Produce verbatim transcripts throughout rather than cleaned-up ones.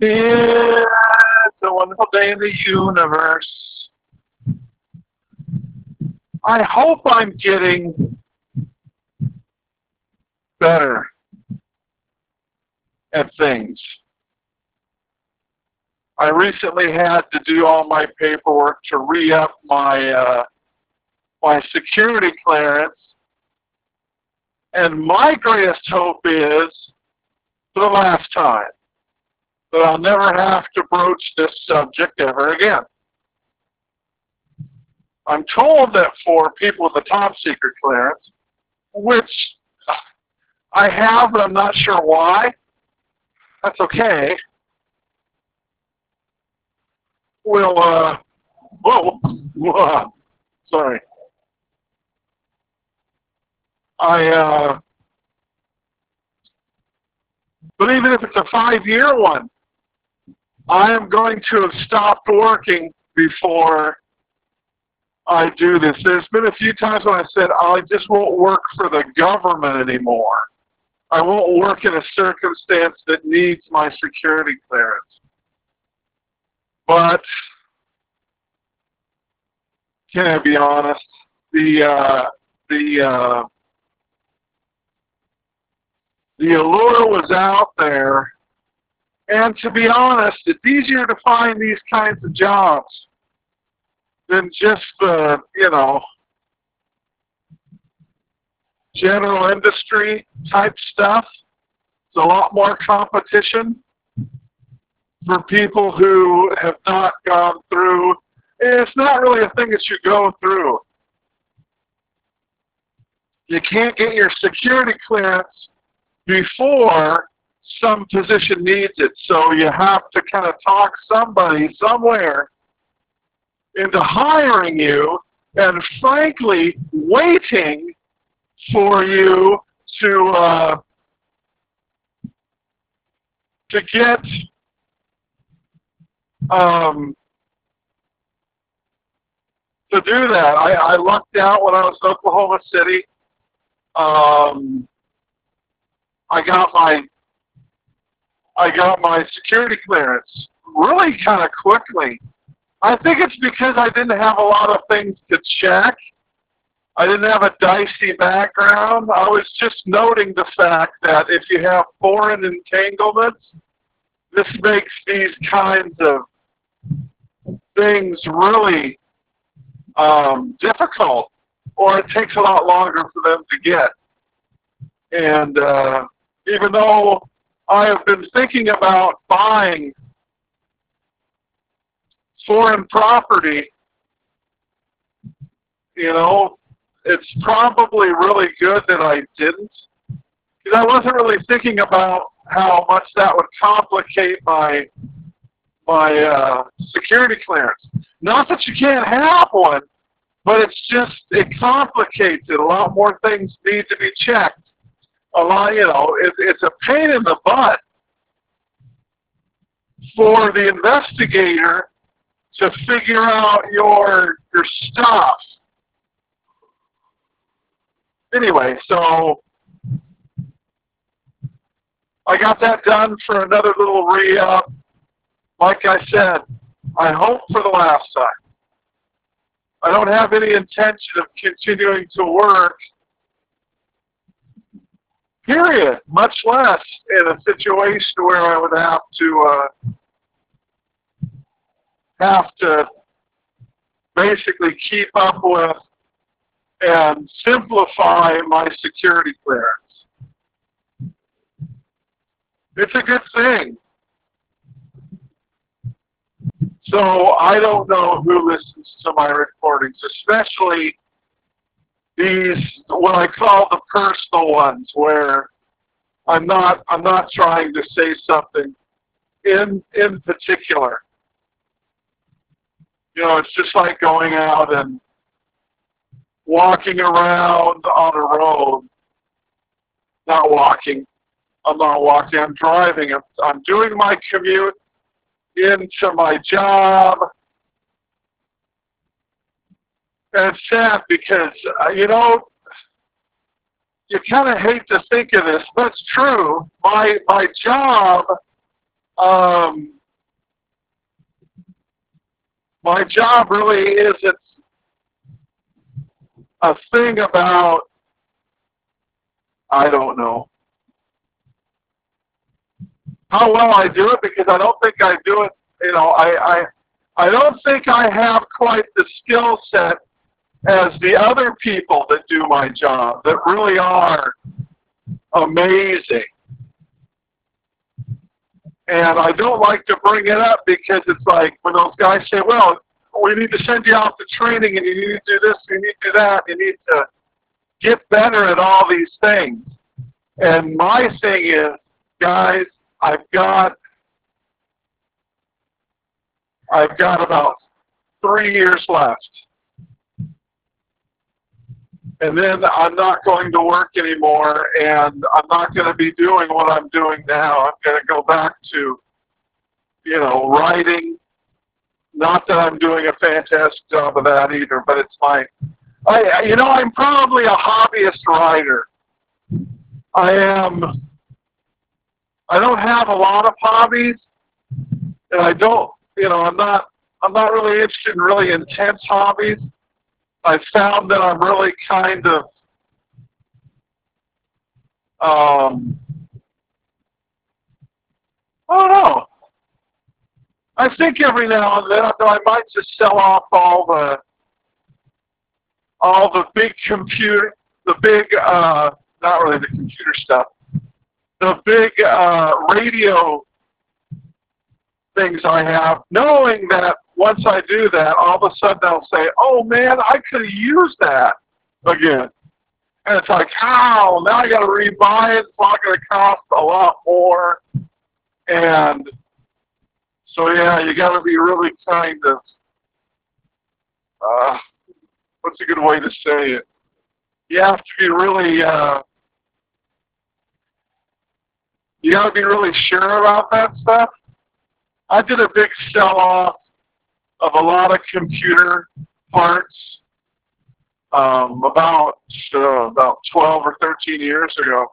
It's a wonderful day in the universe. I hope I'm getting better at things. I recently had to do all my paperwork to re-up my uh, my security clearance, and my greatest hope is, for the last time, that I'll never have to broach this subject ever again. I'm told that for people with a top secret clearance, which I have, but I'm not sure why. That's okay. Well, uh, whoa, whoa, sorry. I, uh, but even if it's a five-year one, I am going to have stopped working before I do this. There's been a few times when I said, I just won't work for the government anymore. I won't work in a circumstance that needs my security clearance. But, can I be honest, the, uh, the, uh, the allure was out there. And to be honest, it's easier to find these kinds of jobs than just the, you know, general industry type stuff. It's a lot more competition for people who have not gone through. It's not really a thing that you go through. You can't get your security clearance before some position needs it, so you have to kind of talk somebody somewhere into hiring you and frankly waiting for you to uh, to get um, to do that. I, I lucked out when I was in Oklahoma City. Um, I got my I got my security clearance really kind of quickly. I think it's because I didn't have a lot of things to check. I didn't have a dicey background. I was just noting the fact that if you have foreign entanglements, this makes these kinds of things really um, difficult, or it takes a lot longer for them to get. And uh, even though I have been thinking about buying foreign property, you know, it's probably really good that I didn't, because I wasn't really thinking about how much that would complicate my my uh, security clearance. Not that you can't have one, but it's just, it complicates it. A lot more things need to be checked. A lot, you know, it, it's a pain in the butt for the investigator to figure out your your stuff. Anyway, so I got that done for another little re-up. Like I said, I hope for the last time. I don't have any intention of continuing to work, period, much less in a situation where I would have to uh, have to basically keep up with and simplify my security clearance. It's a good thing. So I don't know who listens to my recordings, especially these, what I call the personal ones, where I'm not I'm not trying to say something in in particular. You know, it's just like going out and walking around on a road. Not walking. I'm not walking. I'm driving. I'm, I'm doing my commute into my job. And it's sad because, uh, you know, you kind of hate to think of this, but it's true. My, my job Um, my job really isn't a thing about, I don't know, how well I do it, because I don't think I do it, you know, I, I, I don't think I have quite the skill set as the other people that do my job, that really are amazing. And I don't like to bring it up, because it's like when those guys say, well, we need to send you off to training, and you need to do this, you need to do that, you need to get better at all these things. And my thing is, guys, I've got, I've got about three years left. And then I'm not going to work anymore, and I'm not going to be doing what I'm doing now. I'm going to go back to, you know, writing. Not that I'm doing a fantastic job of that either, but it's my, I, you know, I'm probably a hobbyist writer. I am, I don't have a lot of hobbies, and I don't, you know, I'm not, I'm not really interested in really intense hobbies. I found that I'm really kind of, um, I don't know. I think every now and then I might just sell off all the, all the big computer, the big, uh, not really the computer stuff, the big uh, radio things I have, knowing that once I do that, all of a sudden I'll say, oh man, I could have used that again. And it's like, how? Now I got to rebuy it. It's not going to cost a lot more. And so, yeah, you got to be really kind of, uh, what's a good way to say it? You have to be really, uh, you got to be really sure about that stuff. I did a big sell-off of a lot of computer parts um, about uh, about twelve or thirteen years ago.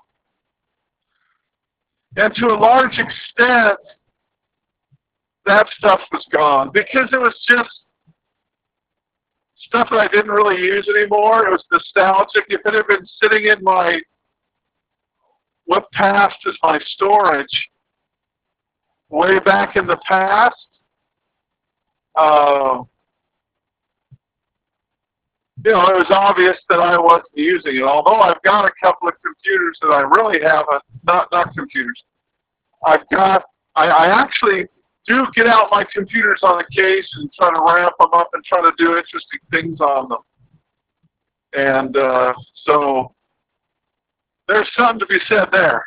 And to a large extent, that stuff was gone because it was just stuff that I didn't really use anymore. It was nostalgic. If it had been sitting in my, what passed as my storage way back in the past, uh, you know, it was obvious that I wasn't using it. Although I've got a couple of computers that I really haven't, not, not computers. I've got, I, I actually do get out my computers on occasion and try to ramp them up and try to do interesting things on them. And uh, so there's something to be said there.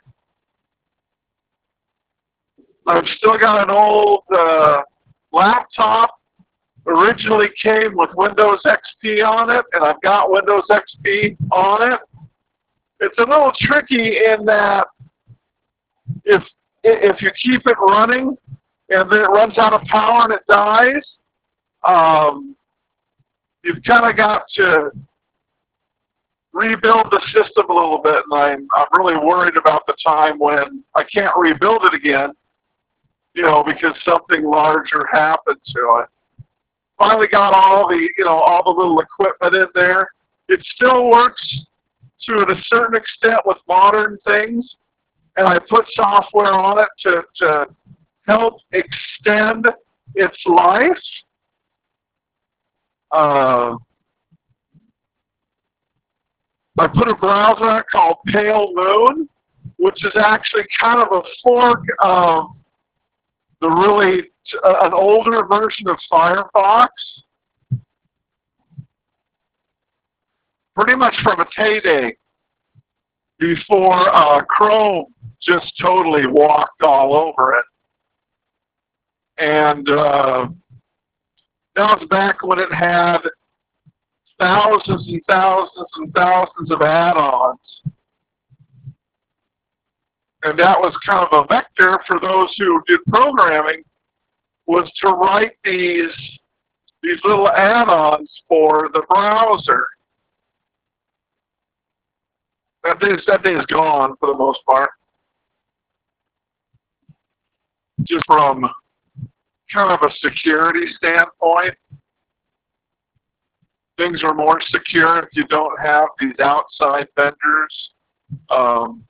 I've still got an old uh, laptop. Originally came with Windows X P on it, and I've got Windows X P on it. It's a little tricky in that if if you keep it running and then it runs out of power and it dies, um, you've kind of got to rebuild the system a little bit, and I'm, I'm really worried about the time when I can't rebuild it again, you know, because something larger happened to it. Finally got all the, you know, all the little equipment in there. It still works to a certain extent with modern things, and I put software on it to, to help extend its life. Uh, I put a browser on it called Pale Moon, which is actually kind of a fork of the really, uh, an older version of Firefox. Pretty much from its heyday before uh, Chrome just totally walked all over it. And uh, that was back when it had thousands and thousands and thousands of add-ons. And that was kind of a vector for those who did programming, was to write these, these little add-ons for the browser. That day, that day is gone for the most part. just from kind of a security standpoint. Things are more secure if you don't have these outside vendors um,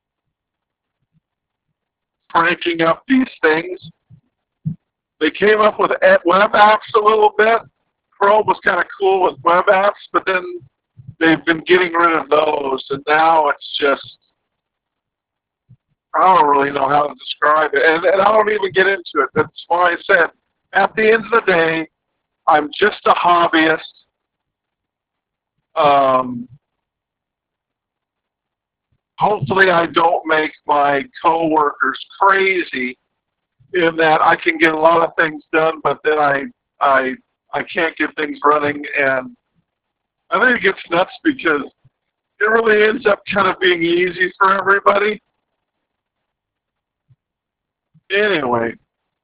cranking up these things. They came up with web apps a little bit. Chrome was kind of cool with web apps, but then they've been getting rid of those, and now it's just, I don't really know how to describe it, and, and I don't even get into it. That's why I said, at the end of the day, I'm just a hobbyist. Um, hopefully I don't make my coworkers crazy in that I can get a lot of things done, but then I, I, I can't get things running, and I think it gets nuts because it really ends up kind of being easy for everybody. Anyway.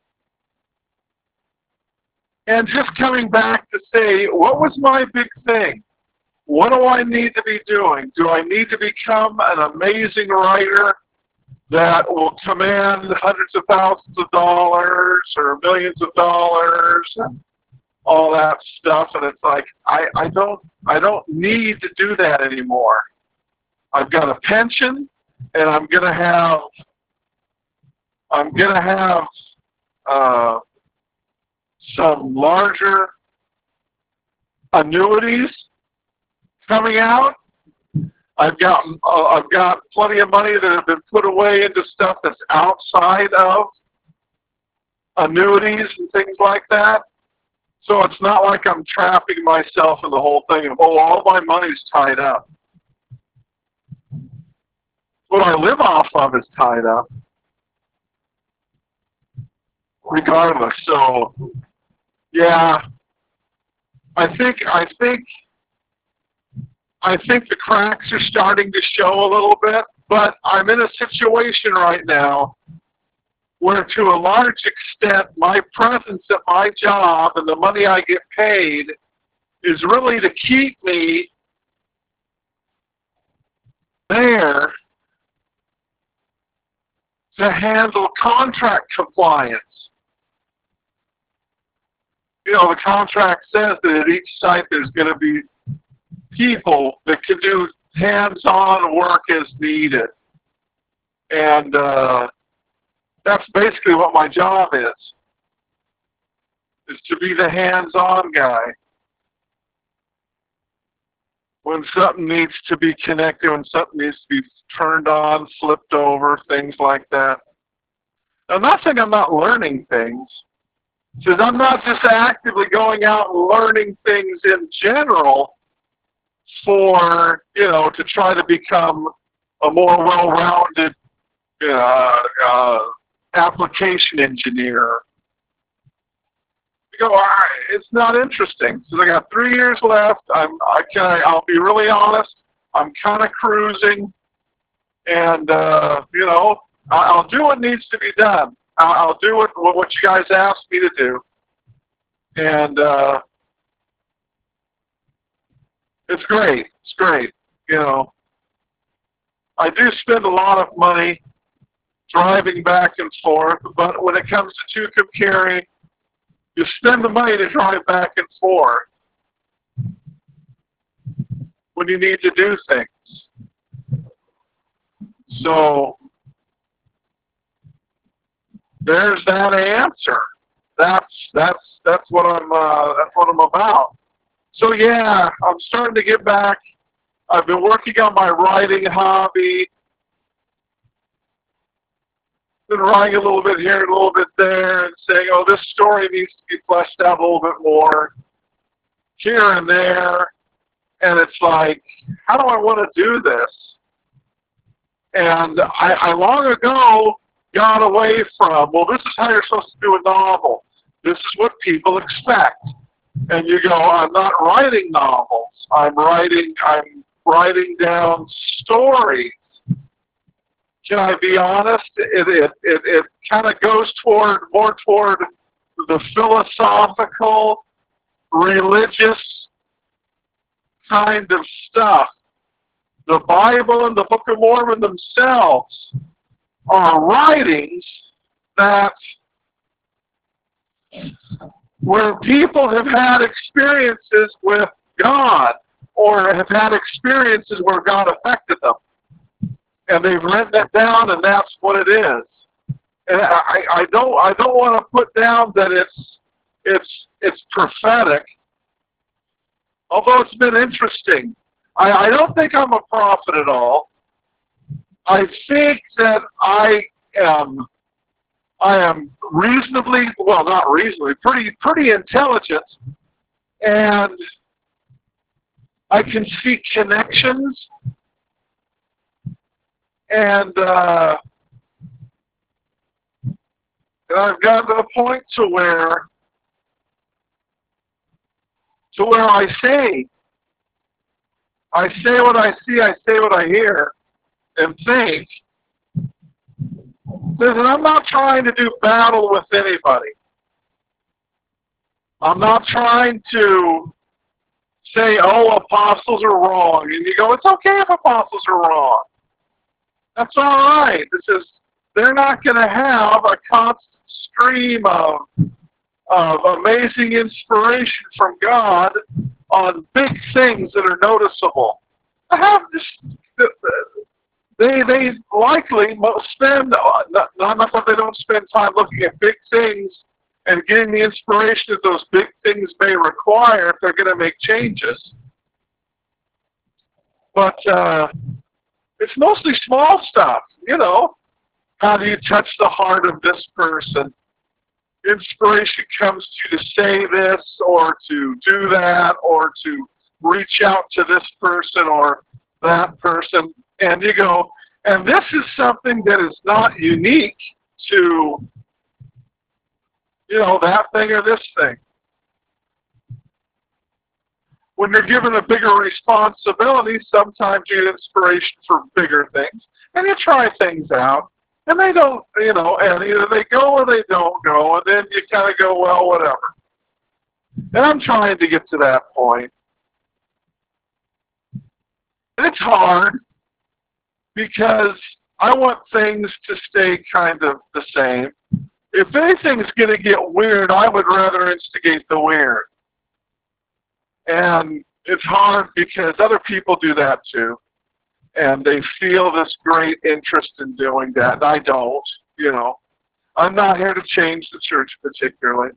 And just coming back to say, what was my big thing? What do I need to be doing? Do I need to become an amazing writer that will command hundreds of thousands of dollars or millions of dollars and all that stuff? And it's like, I, I don't I don't need to do that anymore. I've got a pension, and I'm gonna have I'm gonna have uh, some larger annuities coming out. I've got uh, I've got plenty of money that have been put away into stuff that's outside of annuities and things like that. So it's not like I'm trapping myself in the whole thing of, oh, all my money's tied up. What I live off of is tied up, regardless. So, yeah, I think I think I think the cracks are starting to show a little bit, but I'm in a situation right now where, to a large extent, my presence at my job and the money I get paid is really to keep me there to handle contract compliance. You know, the contract says that at each site there's going to be people that can do hands-on work as needed. And uh, that's basically what my job is, is to be the hands-on guy. When something needs to be connected, when something needs to be turned on, flipped over, things like that. I'm not saying I'm not learning things, because I'm not just actively going out and learning things in general for, you know, to try to become a more well-rounded uh, uh, application engineer. You go, all right, it's not interesting. So I got three years left. I'm, I can, I'll be really honest. I'm kind of cruising, and uh, you know, I'll do what needs to be done. I'll do what what you guys asked me to do, and uh, it's great. It's great. You know, I do spend a lot of money driving back and forth, but when it comes to Tucumcari, you spend the money to drive back and forth when you need to do things. So there's that answer. That's that's that's what I'm uh, that's what I'm about. So yeah, I'm starting to get back. I've been working on my writing hobby. Been writing a little bit here and a little bit there, and saying, oh, this story needs to be fleshed out a little bit more here and there. And it's like, how do I want to do this? And I, I long ago got away from, well, this is how you're supposed to do a novel. This is what people expect. And you go, I'm not writing novels. I'm writing, I'm writing down stories. Can I be honest? It, it, it, it kind of goes toward, more toward the philosophical, religious kind of stuff. The Bible and the Book of Mormon themselves are writings that where people have had experiences with God or have had experiences where God affected them. And they've written it down, and that's what it is. And I, I don't I don't want to put down that it's it's it's prophetic, although it's been interesting. I, I don't think I'm a prophet at all. I think that I am I am reasonably, well, not reasonably, pretty pretty intelligent, and I can see connections, and uh, and I've gotten to the point to where to where I say I say what I see, I say what I hear, and think. Listen, I'm not trying to do battle with anybody. I'm not trying to say, oh, apostles are wrong. And you go, it's okay if apostles are wrong. That's all right. This is, they're not going to have a constant stream of, of amazing inspiration from God on big things that are noticeable. I have this... They they likely spend, not, not that they don't spend time looking at big things and getting the inspiration that those big things may require if they're going to make changes. But uh, it's mostly small stuff, you know. How do you touch the heart of this person? Inspiration comes to you to say this or to do that or to reach out to this person or that person. And you go, and this is something that is not unique to, you know, that thing or this thing. When you're given a bigger responsibility, sometimes you get inspiration for bigger things, and you try things out, and they don't, you know, and either they go or they don't go, and then you kind of go, well, whatever. And I'm trying to get to that point. And it's hard, because I want things to stay kind of the same. If anything's going to get weird, I would rather instigate the weird. And it's hard because other people do that too. And they feel this great interest in doing that. And I don't, you know. I'm not here to change the church particularly.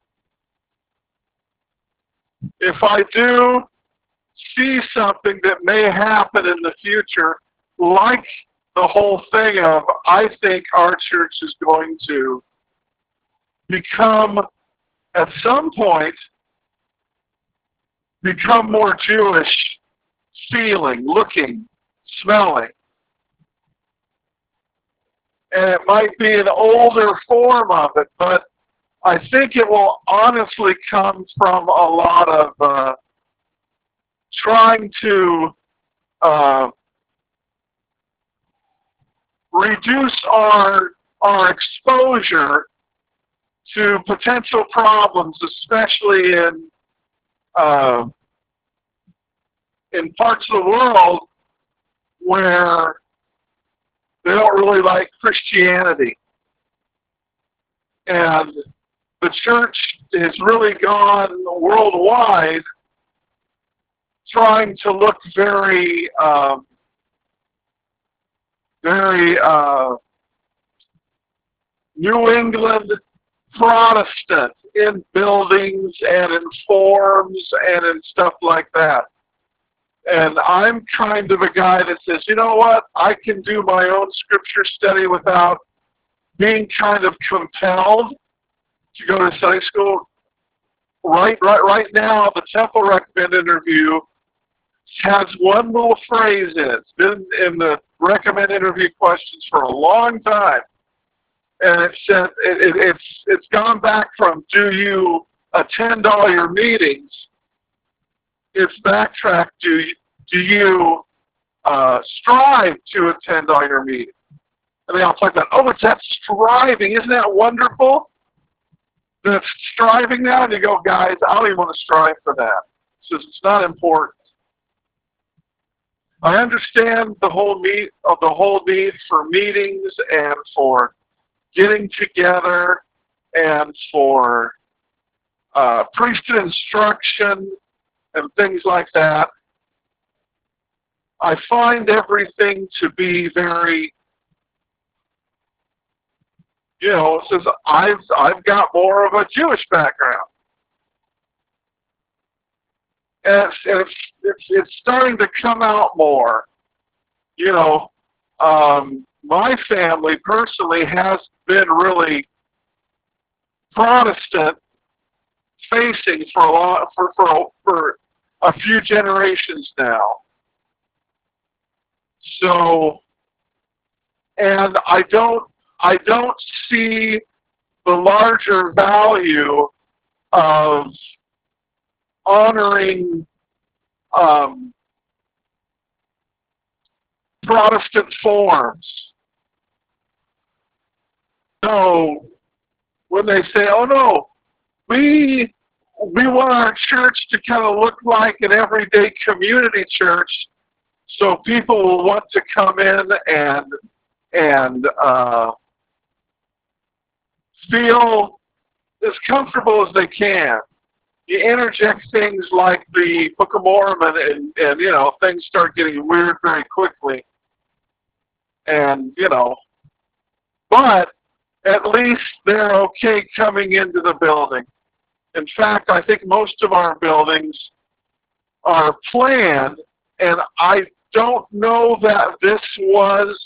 If I do see something that may happen in the future, like the whole thing of, I think our church is going to become, at some point, become more Jewish feeling, looking, smelling. And it might be an older form of it, but I think it will honestly come from a lot of uh, trying to uh, reduce our our exposure to potential problems, especially in uh, in parts of the world where they don't really like Christianity. And the church has really gone worldwide trying to look very um, very uh, New England Protestant in buildings and in forms and in stuff like that. And I'm kind of a guy that says, you know what, I can do my own scripture study without being kind of compelled to go to Sunday school. Right, right, right now, the Temple Recommend interview has one little phrase in it. It's been in the recommend interview questions for a long time, and it said it, it, it's it's gone back from do you attend all your meetings? It's backtracked. Do you, do you uh, strive to attend all your meetings? And they all talk about, oh, it's that striving. Isn't that wonderful? That's striving now, and you go, guys, I don't even want to strive for that. It's just, it's not important. I understand the whole need, uh, the whole need for meetings and for getting together and for uh, priesthood instruction and things like that, I find everything to be very, you know, it says I've I've got more of a Jewish background, and it's it's it's, it's starting to come out more. You know, um, my family personally has been really Protestant facing for a lot for for for a few generations now. So, and I don't I don't see the larger value of honoring um, Protestant forms. So when they say, "Oh no, we we want our church to kind of look like an everyday community church, so people will want to come in and and uh, feel as comfortable as they can." You interject things like the Book of Mormon, and, and you know, things start getting weird very quickly. And you know, but at least they're okay coming into the building. In fact, I think most of our buildings are planned, and I don't know that this was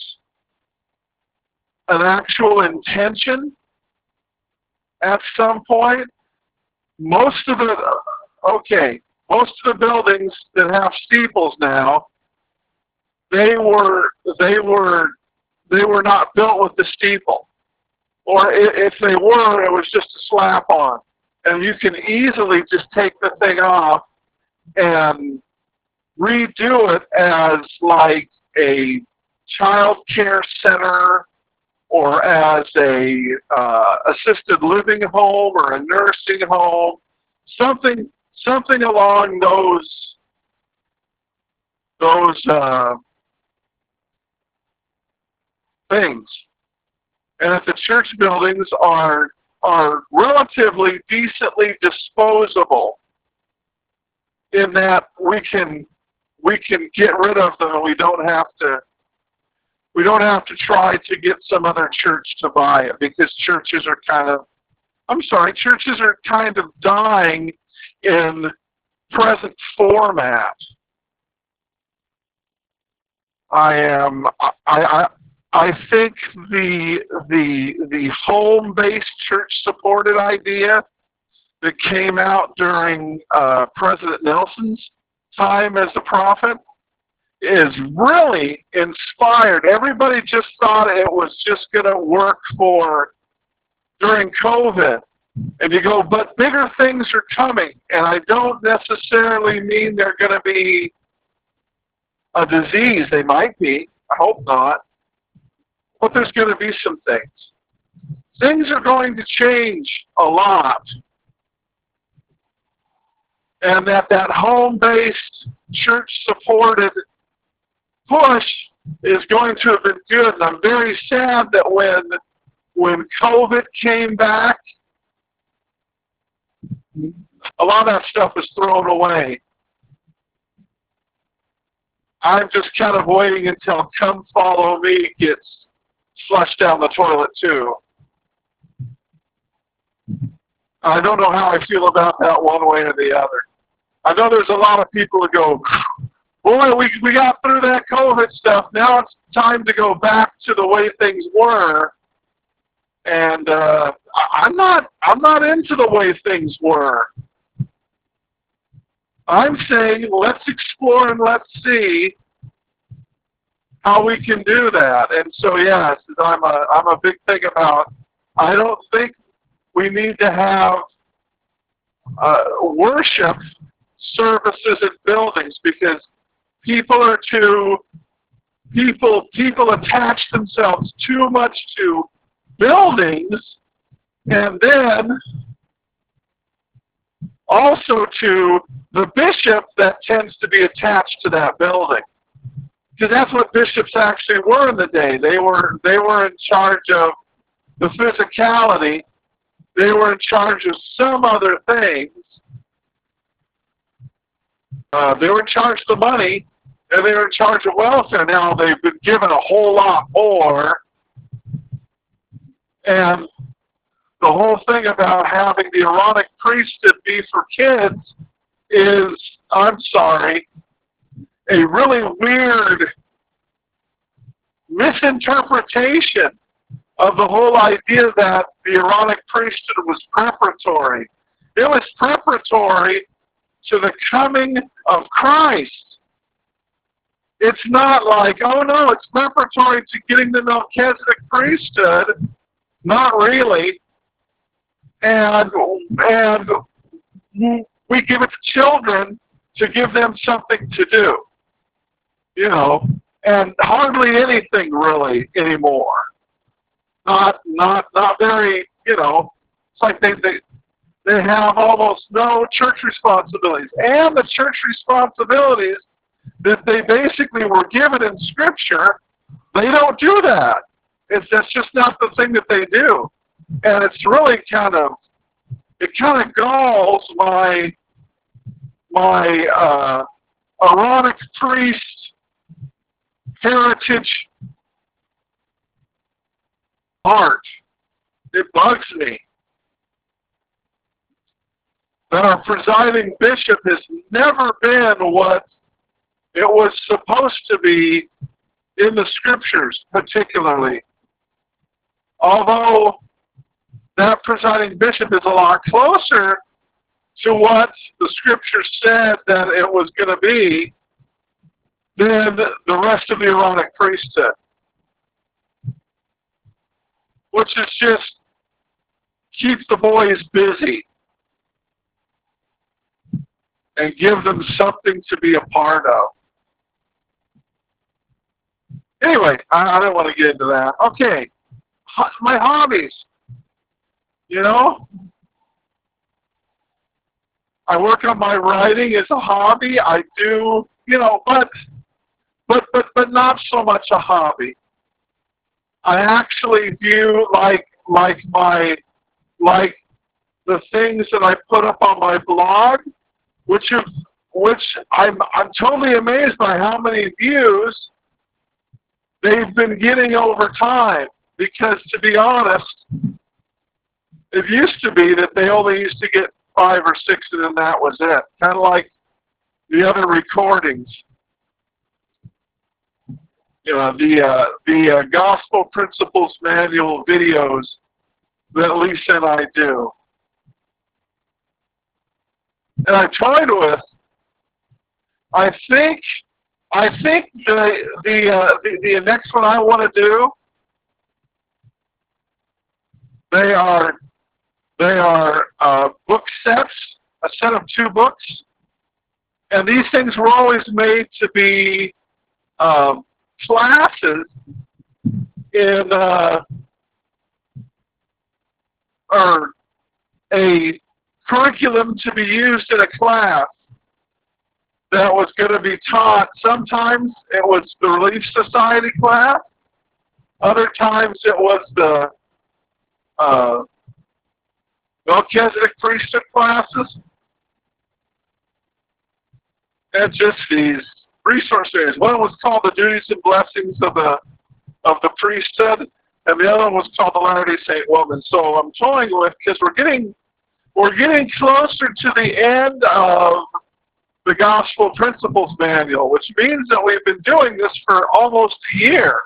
an actual intention at some point. Most of the, okay, most of the buildings that have steeples now, they were, they were, they were not built with the steeple. Or if they were, it was just a slap on. And you can easily just take the thing off and redo it as like a child care center or as a uh, assisted living home or a nursing home, something something along those those uh, things. And if the church buildings are are relatively decently disposable, in that we can we can get rid of them and we don't have to we don't have to try to get some other church to buy it, because churches are kind of I'm sorry, churches are kind of dying in present format. I am I I I think the the the home-based church-supported idea that came out during uh, President Nelson's time as the prophet is really inspired. Everybody just thought it was just going to work for during COVID. And you go, but bigger things are coming. And I don't necessarily mean they're going to be a disease. They might be. I hope not. But there's going to be some things. Things are going to change a lot. And that that home-based, church-supported push is going to have been good. And I'm very sad that when when COVID came back, a lot of that stuff was thrown away. I'm just kind of waiting until "Come Follow Me" gets flushed down the toilet too. I don't know how I feel about that one way or the other. I know there's a lot of people that go, boy, we we got through that COVID stuff. Now it's time to go back to the way things were. And uh, I, I'm not I'm not into the way things were. I'm saying let's explore and let's see how we can do that. And so yes, I'm a I'm a big thing about. I don't think we need to have uh, worship services in buildings, because people are too people people attach themselves too much to buildings, and then also to the bishop that tends to be attached to that building, because that's what bishops actually were in the day. They were they were in charge of the physicality They were in charge of some other things. Uh, they were in charge of the money, and they were in charge of welfare. Now they've been given a whole lot more. And the whole thing about having the Aaronic priesthood be for kids is, I'm sorry, a really weird misinterpretation of the whole idea that the Aaronic priesthood was preparatory. It was preparatory to the coming of Christ. It's not like, oh no, it's preparatory to getting the Melchizedek priesthood. Not really. And, and we give it to children to give them something to do. You know, and hardly anything really anymore. Not, not, not very, you know, it's like they, they, they have almost no church responsibilities. And the church responsibilities that they basically were given in Scripture, they don't do that. It's that's just not the thing that they do. And it's really kind of, it kind of galls my, my uh, Aaronic priest heritage heart. It bugs me that our presiding bishop has never been what it was supposed to be in the Scriptures, particularly. Although that presiding bishop is a lot closer to what the Scripture said that it was going to be than the rest of the Aaronic priesthood. Which is just keep the boys busy and give them something to be a part of. Anyway, I, I don't want to get into that. Okay, Ho- my hobbies. You know, I work on my writing as a hobby. I do, you know, but but but but not so much a hobby. I actually view like like my like the things that I put up on my blog, which have which I'm I'm totally amazed by how many views they've been getting over time. Because to be honest, it used to be that they only used to get five or six, and then that was it. Kind of like the other recordings. You know, the uh, the uh, Gospel Principles Manual videos that Lisa and I do. And I tried with, I think, I think the the uh, the, the next one I want to do, they are they are uh, book sets, a set of two books, and these things were always made to be um, classes in uh, or a curriculum to be used in a class that was going to be taught. Sometimes it was the Relief Society class. Other times it was the uh, Melchizedek priesthood classes. And just these resource areas. One was called the Duties and Blessings of the of the Priesthood, and the other one was called the Latter-day Saint Woman. So I'm toying with, because we're getting we're getting closer to the end of the Gospel Principles Manual, which means that we've been doing this for almost a year.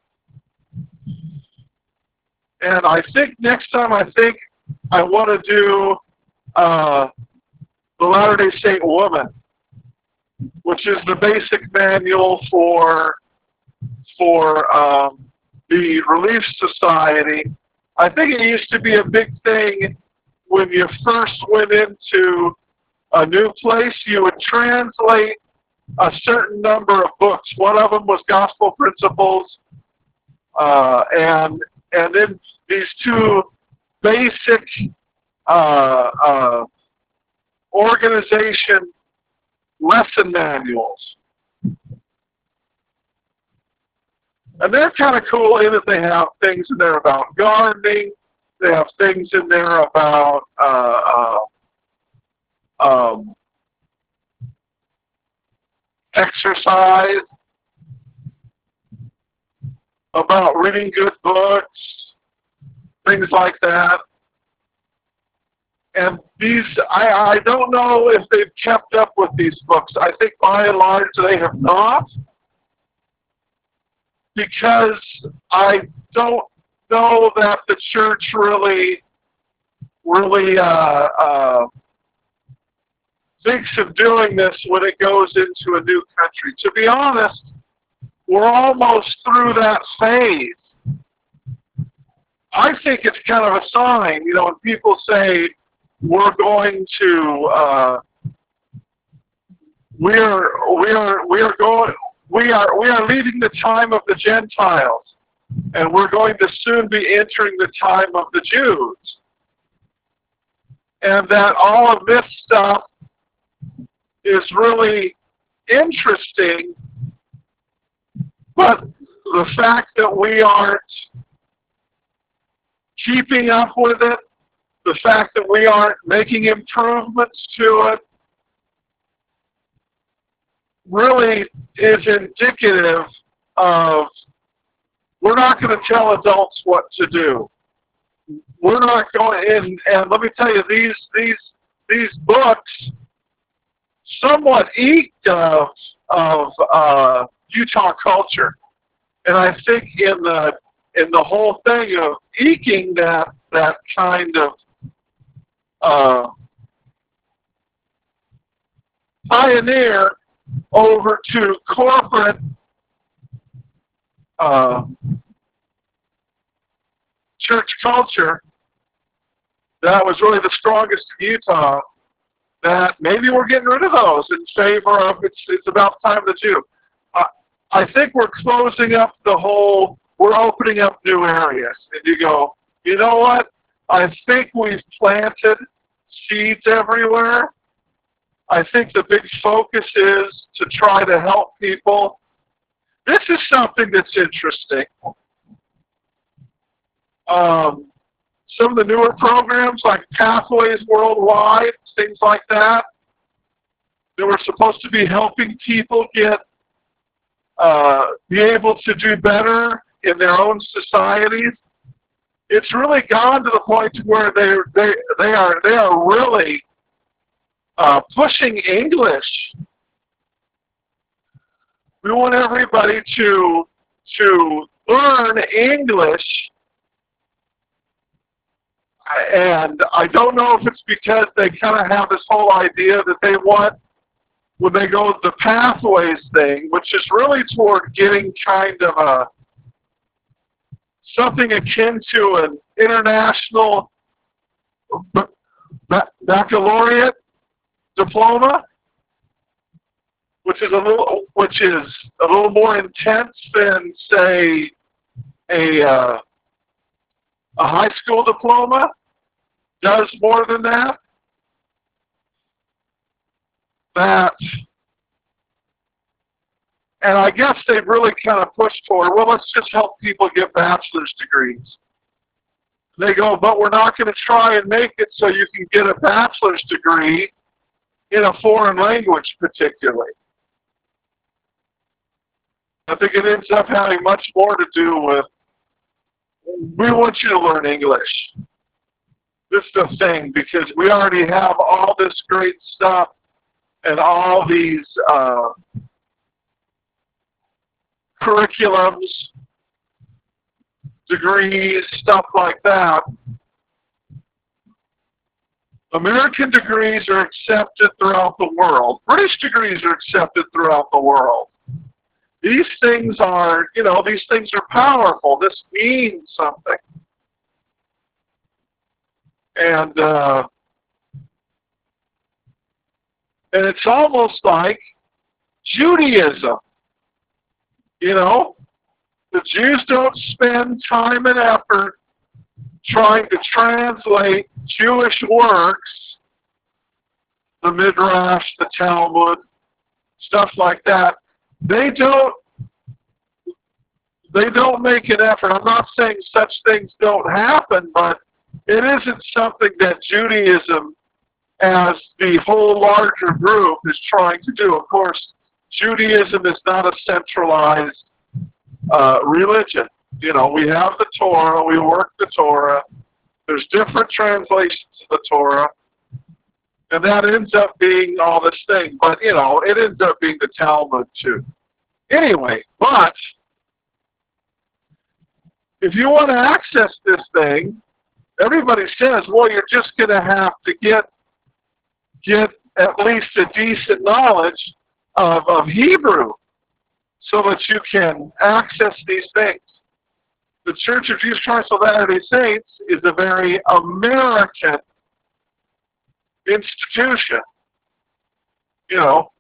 And I think next time, I think I want to do uh, the Latter-day Saint Woman, which is the basic manual for for um, the Relief Society. I think it used to be a big thing when you first went into a new place. You would translate a certain number of books. One of them was Gospel Principles, uh, and and then these two basic uh, uh, organization lesson manuals. And they're kind of cool in that they have things in there about gardening, They have things in there about uh, uh, um, exercise, about reading good books, things like that. And these, I, I don't know if they've kept up with these books. I think by and large they have not, because I don't know that the church really, really uh, uh, thinks of doing this when it goes into a new country. To be honest, we're almost through that phase. I think it's kind of a sign, you know, when people say we're going to, uh, we're we're we're going, we are we are leaving the time of the Gentiles, and we're going to soon be entering the time of the Jews, and that all of this stuff is really interesting, but the fact that we aren't keeping up with it, the fact that we aren't making improvements to it, really is indicative of we're not going to tell adults what to do. We're not going, and, and let me tell you, these these these books somewhat eked of of uh, Utah culture, and I think in the in the whole thing of eking that that kind of uh, pioneer over to corporate uh, church culture, that was really the strongest in Utah. That maybe we're getting rid of those in favor of it's it's about time to do. Uh, I think we're closing up the whole. We're opening up new areas, and you go, you know what? I think we've planted seeds everywhere. I think the big focus is to try to help people. This is something that's interesting. Um, some of the newer programs like Pathways Worldwide, things like that, that were supposed to be helping people get, uh, be able to do better in their own societies. It's really gone to the point where they they they are they are really uh, pushing English. We want everybody to to learn English, and I don't know if it's because they kind of have this whole idea that they want, when they go the Pathways thing, which is really toward getting kind of a something akin to an international baccalaureate diploma, which is a little, which is a little more intense than, say, a uh, a high school diploma. Does more than that. That, and I guess they've really kind of pushed toward, well, let's just help people get bachelor's degrees. They go, but we're not going to try and make it so you can get a bachelor's degree in a foreign language particularly. I think it ends up having much more to do with, we want you to learn English. This is the thing, because we already have all this great stuff and all these uh, curriculums, degrees, stuff like that. American degrees are accepted throughout the world. British degrees are accepted throughout the world. These things are, you know, these things are powerful. This means something. And, uh, and it's almost like Judaism. You know, the Jews don't spend time and effort trying to translate Jewish works, the Midrash, the Talmud, stuff like that. They don't, they don't make an effort. I'm not saying such things don't happen, but it isn't something that Judaism as the whole larger group is trying to do. Of course, Judaism is not a centralized uh, religion. You know, we have the Torah, we work the Torah, there's different translations of the Torah, and that ends up being all this thing. But, you know, it ends up being the Talmud, too. Anyway, but if you want to access this thing, everybody says, well, you're just going to have to get get at least a decent knowledge of, of Hebrew so that you can access these things. The Church of Jesus Christ of Latter-day Saints is a very American institution. You know,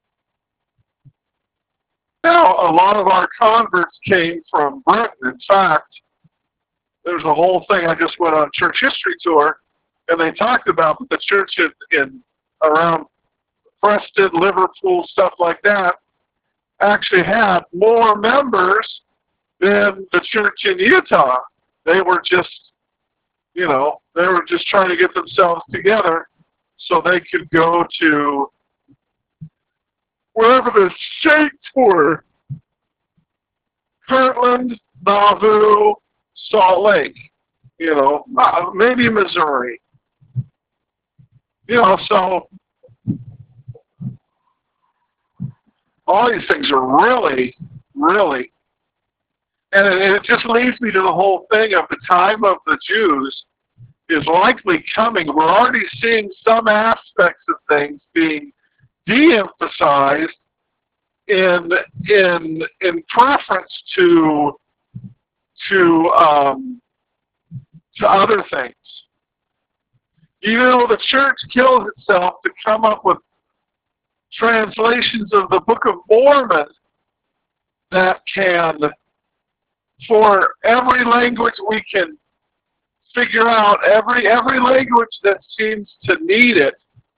now a lot of our converts came from Britain. In fact, there's a whole thing. I just went on a church history tour, and they talked about the church in, in around Preston, Liverpool, stuff like that, actually had more members than the church in Utah. They were just, you know, they were just trying to get themselves together so they could go to wherever the states were. Kirtland, Nauvoo, Salt Lake, you know, maybe Missouri. You know, so all these things are really, really, and it, it just leads me to the whole thing of the time of the Jews is likely coming. We're already seeing some aspects of things being de-emphasized in in in preference to to um, to other things. Even though the church kills itself to come up with translations of the Book of Mormon that can, for every language we can figure out, every every language that seems to need it,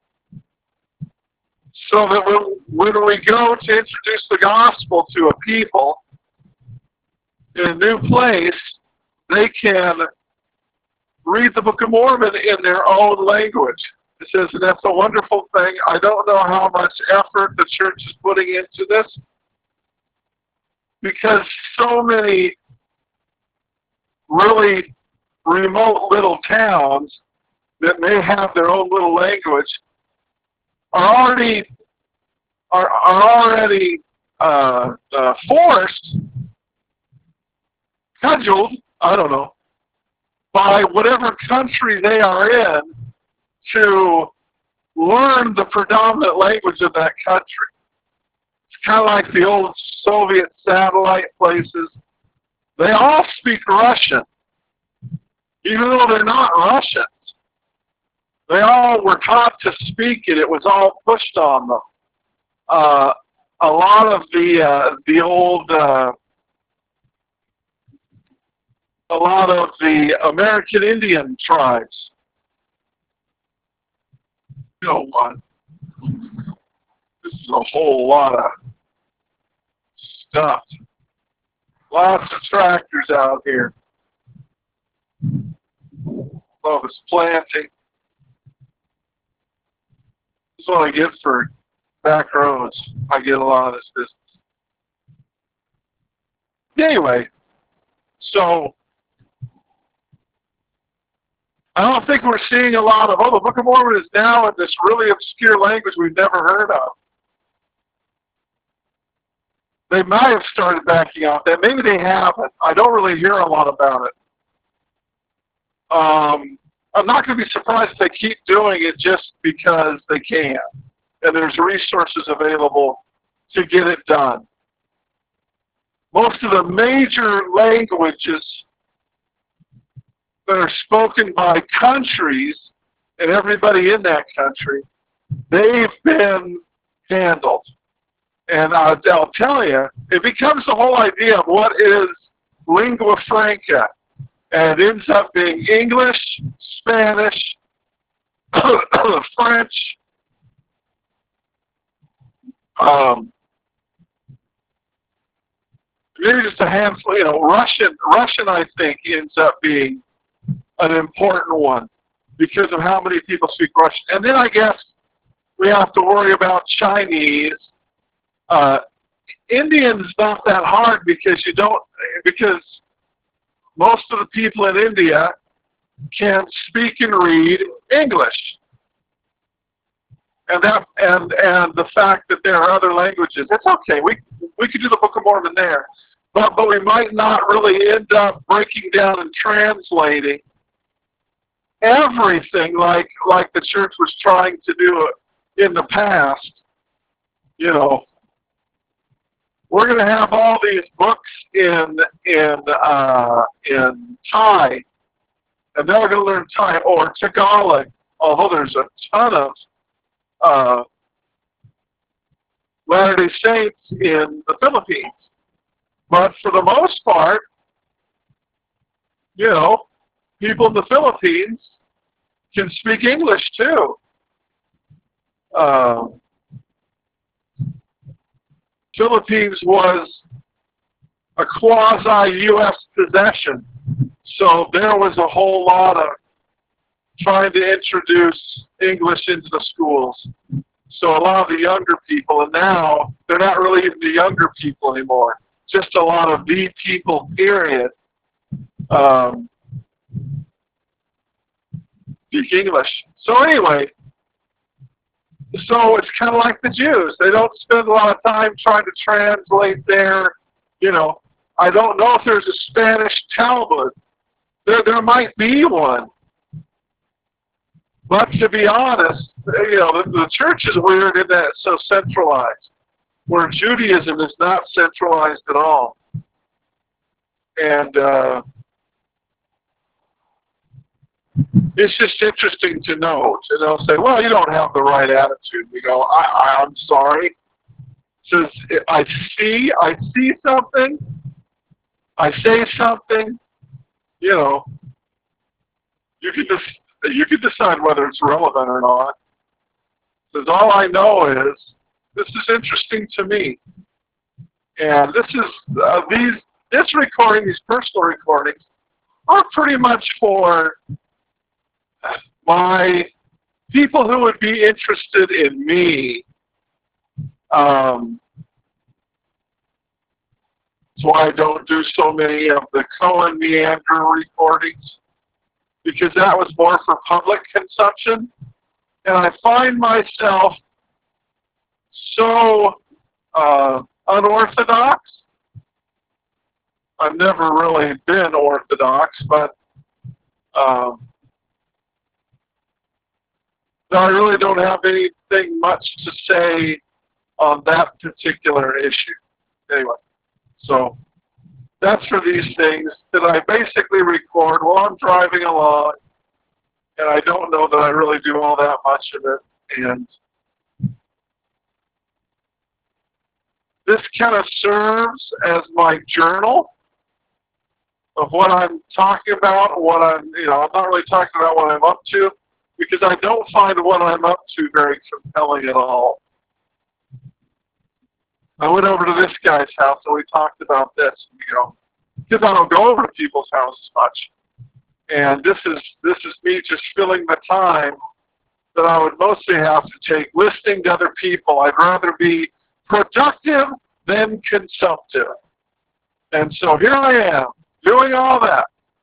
so that when, when we go to introduce the gospel to a people in a new place, they can read the Book of Mormon in their own language. It says, and that's a wonderful thing. I don't know how much effort the church is putting into this, because so many really remote little towns that may have their own little language are already are, are already uh, uh, forced, cudgeled, I don't know, by whatever country they are in to learn the predominant language of that country. It's kind of like the old Soviet satellite places. They all speak Russian, even though they're not Russians. They all were taught to speak it. It was all pushed on them. Uh, a lot of the uh, the old, uh, a lot of the American Indian tribes. You know what? This is a whole lot of stuff. Lots of tractors out here. Love is planting. This is what I get for back roads. I get a lot of this business. Anyway, so I don't think we're seeing a lot of, oh, the Book of Mormon is now in this really obscure language we've never heard of. They might have started backing off that. Maybe they haven't. I don't really hear a lot about it. Um, I'm not going to be surprised if they keep doing it just because they can. And there's resources available to get it done. Most of the major languages that are spoken by countries and everybody in that country, they've been handled. And I'll, I'll tell you, it becomes the whole idea of what is lingua franca. And it ends up being English, Spanish, French, um, maybe just a handful, you know, Russian, Russian I think ends up being an important one because of how many people speak Russian. And then I guess we have to worry about Chinese. Uh, Indian's not that hard because you don't, because most of the people in India can speak and read English. And that, and and the fact that there are other languages, it's okay. We we could do the Book of Mormon there, but but we might not really end up breaking down and translating everything like like the church was trying to do in the past. You know, we're going to have all these books in in uh, in Thai, and then we're going to learn Thai or Tagalog. Although there's a ton of Uh, Latter-day Saints in the Philippines. But for the most part, you know, people in the Philippines can speak English too. Uh, Philippines was a quasi-U S possession, so there was a whole lot of trying to introduce English into the schools. So a lot of the younger people, and now they're not really even the younger people anymore, just a lot of the people, period, um, speak English. So anyway, so it's kind of like the Jews. They don't spend a lot of time trying to translate their, you know, I don't know if there's a Spanish Talmud. There, there might be one. But to be honest, you know, the, the church is weird in that it's so centralized, where Judaism is not centralized at all. And uh, it's just interesting to note. And they'll say, well, you don't have the right attitude. We go, I, I, I'm sorry. Says, I see, I see something, I say something, you know, you can just, you can decide whether it's relevant or not. Because all I know is, this is interesting to me. And this is, uh, these, this recording, these personal recordings, are pretty much for my people who would be interested in me. Um, that's why I don't do so many of the Cohen Meander recordings, because that was more for public consumption. And I find myself so uh, unorthodox. I've never really been orthodox, but um, I really don't have anything much to say on that particular issue. Anyway, so that's for these things that I basically record while I'm driving along, and I don't know that I really do all that much of it. And this kind of serves as my journal of what I'm talking about, what I'm, you know, I'm not really talking about what I'm up to, because I don't find what I'm up to very compelling at all. I went over to this guy's house and we talked about this, you know, because I don't go over to people's houses much. And this is this is me just filling the time that I would mostly have to take listening to other people. I'd rather be productive than consumptive. And so here I am, doing all that.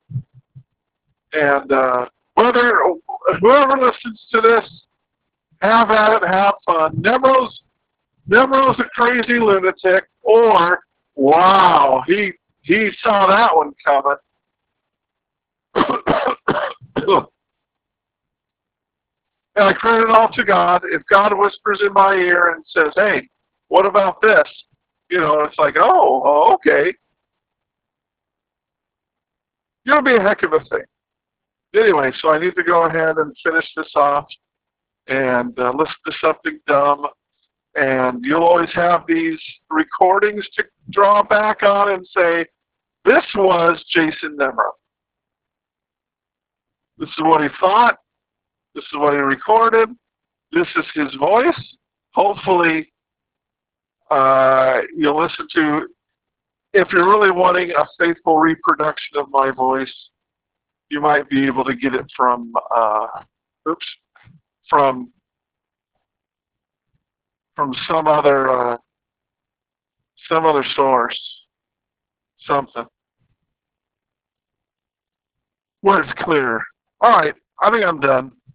And uh, whether whoever listens to this, have at it, have fun. Nemo's Nemo's a crazy lunatic, or wow, he he saw that one coming. And I credit it all to God. If God whispers in my ear and says, "Hey, what about this?" You know, it's like, "Oh, oh okay." It'll be a heck of a thing. Anyway, so I need to go ahead and finish this off and uh, listen to something dumb. And you'll always have these recordings to draw back on and say, this was Jason Nemro. This is what he thought. This is what he recorded. This is his voice. Hopefully, uh, you'll listen to, if you're really wanting a faithful reproduction of my voice, you might be able to get it from, uh, oops, from from some other uh, some other source, something where it's clear. All right, I think I'm done.